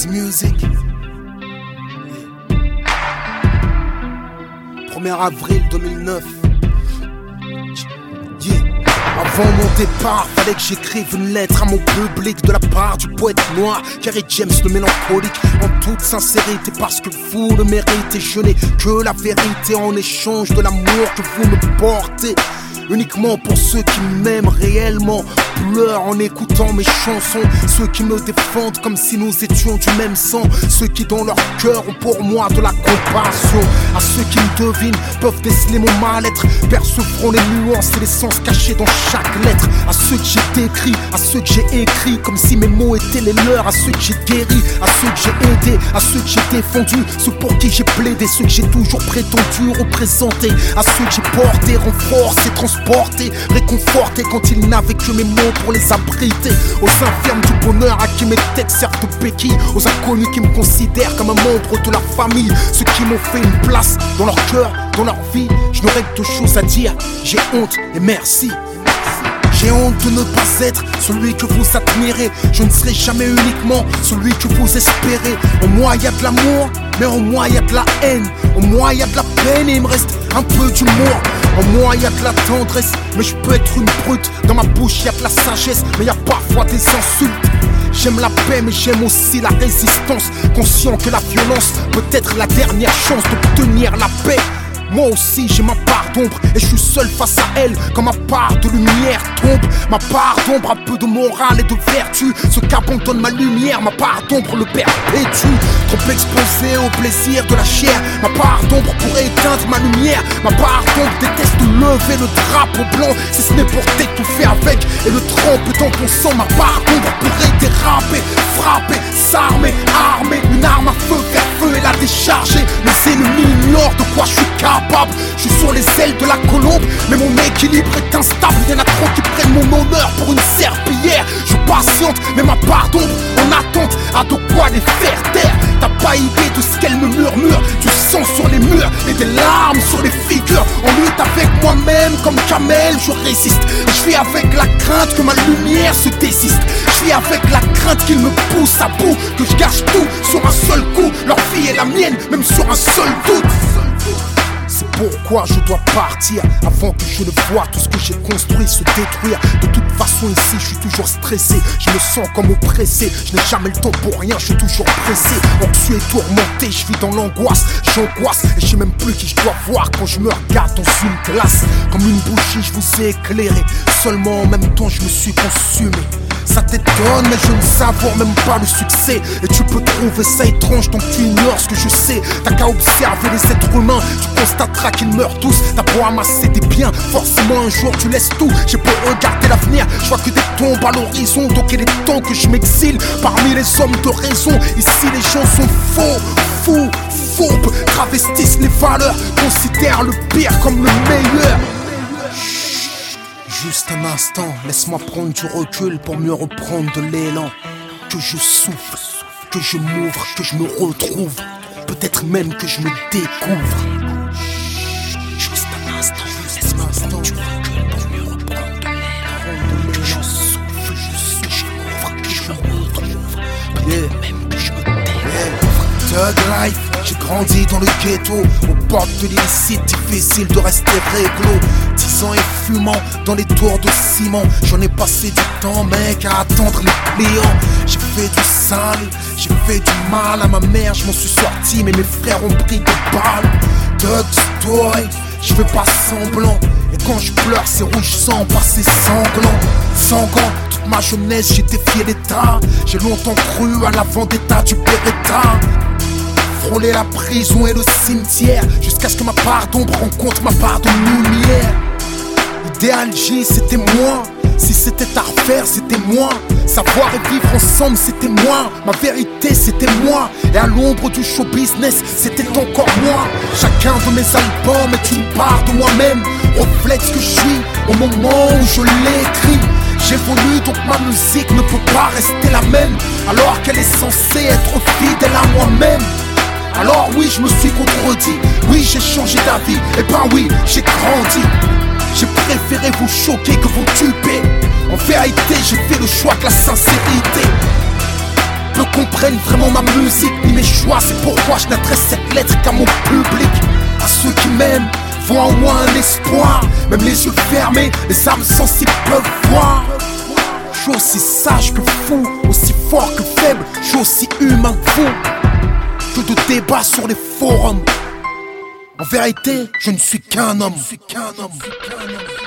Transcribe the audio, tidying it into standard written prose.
Easy Music. 1er avril 2009. Yeah. Avant mon départ, fallait que j'écrive une lettre à mon public de la part du poète noir Kerry James le mélancolique. En toute sincérité, parce que vous le méritez. Je n'ai que la vérité en échange de l'amour que vous me portez. Uniquement pour ceux qui m'aiment réellement, pleurent en écoutant mes chansons. Ceux qui me défendent comme si nous étions du même sang. Ceux qui dans leur cœur ont pour moi de la compassion. À ceux qui me devinent peuvent déceler mon mal-être, percevront les nuances et les sens cachés dans chaque lettre. À ceux que j'ai décrits, à ceux que j'ai écrits comme si mes mots étaient les leurs. À ceux que j'ai guéris, à ceux que j'ai aidés, à ceux que j'ai défendus, ceux pour qui j'ai plaidé, ceux que j'ai toujours prétendu représenter. À ceux que j'ai portés, renforcés, transportés, réconfortés quand ils n'avaient que mes mots pour les abriter. Aux infirmes du bonheur à qui mes textes servent de béquilles. Aux inconnus qui me considèrent comme un membre de leur famille. Ceux qui m'ont fait une place dans leur cœur, dans leur vie. Je n'aurai que deux choses à dire, j'ai honte et merci. J'ai honte de ne pas être celui que vous admirez. Je ne serai jamais uniquement celui que vous espérez. En moi y a de l'amour, mais en moi y a de la haine. En moi y a de la peine et il me reste un peu d'humour. En moi y a de la tendresse, mais je peux être une brute. Dans ma bouche y a de la sagesse, mais y a parfois des insultes. J'aime la paix mais j'aime aussi la résistance. Conscient que la violence peut être la dernière chance d'obtenir la paix. Moi aussi j'ai ma part d'ombre et je suis seul face à elle. Quand ma part de lumière tombe, ma part d'ombre a peu de morale et de vertu. Ce qu'abandonne ma lumière, ma part d'ombre le perpétue. Trop exposé au plaisir de la chair, ma part d'ombre pourrait éteindre ma lumière. Ma part d'ombre déteste lever le drapeau blanc, si ce n'est pour t'étouffer avec et le tremper dans ton sang. Ma part d'ombre pourrait déraper, frapper, s'armer, armer une arme à feu, faire feu et la décharger. Les ennemis ignorent de quoi je suis capable. Je suis sur les ailes de la colombe, mais mon équilibre est instable. Y'en a trop qui prennent mon honneur pour une serpillière. Je patiente, mais ma part d'ombre en attente a de quoi les faire taire. T'as pas idée de ce qu'elle me murmure. Du sang sur les murs et des larmes sur les figures. En lutte avec moi-même comme Kamel, je résiste. Je vis avec la crainte que ma lumière se désiste. Je vis avec la crainte qu'ils me poussent à bout, que je gâche tout sur un seul coup. Leur vie est la mienne, même sur un seul doute. C'est pourquoi je dois partir avant que je ne voie tout ce que j'ai construit se détruire. De toute façon ici je suis toujours stressé, je me sens comme oppressé. Je n'ai jamais le temps pour rien, je suis toujours pressé. Anxieux et tourmenté, je vis dans l'angoisse. J'angoisse et je sais même plus qui je dois voir quand je me regarde dans une glace. Comme une bougie je vous ai éclairé, seulement en même temps je me suis consumé. Ça t'étonne mais je ne savoure même pas le succès. Et tu peux trouver ça étrange tant que tu ignores ce que je sais. T'as qu'à observer les êtres humains, tu constateras qu'ils meurent tous. T'as beau amasser des biens, forcément un jour tu laisses tout. J'ai beau regarder l'avenir, je vois que des tombes à l'horizon. Donc il est temps que je m'exile parmi les hommes de raison. Ici les gens sont faux, fous, fourbes, travestissent les valeurs, considèrent le pire comme le meilleur. Juste un instant, laisse-moi prendre du recul pour mieux reprendre de l'élan. Que je souffle, que je m'ouvre, que je me retrouve. Peut-être même que je me découvre. Juste un instant, laisse-moi prendre du recul pour mieux reprendre de l'élan. Que je souffle, que je m'ouvre, que je me retrouve. Peut-être même que je me découvre. Thug life, j'ai grandi dans le ghetto, aux portes de l'illicite, difficile de rester réglo. 10 ans et fumant dans les tours de ciment. J'en ai passé du temps mec à attendre les clients. J'ai fait du sale, j'ai fait du mal à ma mère, je m'en suis sorti mais mes frères ont pris des balles. Thug story, je fais pas semblant. Et quand je pleure c'est rouge sang par ces sanglants. Sanguin, toute ma jeunesse j'ai défié l'état. J'ai longtemps cru à la vendetta du Beretta. Frôler la prison et le cimetière, jusqu'à ce que ma part d'ombre rencontre ma part de lumière. Idéal J c'était moi, si c'était à refaire c'était moi. Savoir et vivre ensemble c'était moi, ma vérité c'était moi. Et à l'ombre du show business c'était encore moi. Chacun de mes albums est une part de moi-même, reflète ce que je suis au moment où je l'écris. J'évolue donc ma musique ne peut pas rester la même, alors qu'elle est censée être fidèle à moi-même. Alors oui je me suis contredit, oui j'ai changé d'avis, et ben oui j'ai grandi. J'ai préféré vous choquer que vous tuer. En vérité j'ai fait le choix de la sincérité. Peu ne comprennent vraiment ma musique ni mes choix. C'est pourquoi je n'adresse cette lettre qu'à mon public. À ceux qui m'aiment, voient en moi un espoir. Même les yeux fermés, les âmes sensibles peuvent voir. Je suis aussi sage que fou, aussi fort que faible. Je suis aussi humain que vous. Peu de débats sur les forums. En vérité, je ne suis qu'un homme.